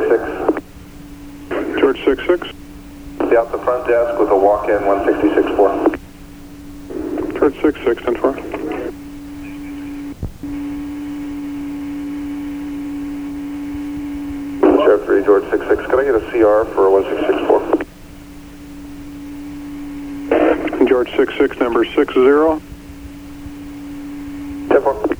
66. George 66. Be out the front desk with a walk-in 166.4. George 66, 10-4. Sheriff 3, George 66. Can I get a CR for 166.4? George 66, number 60. 10-4.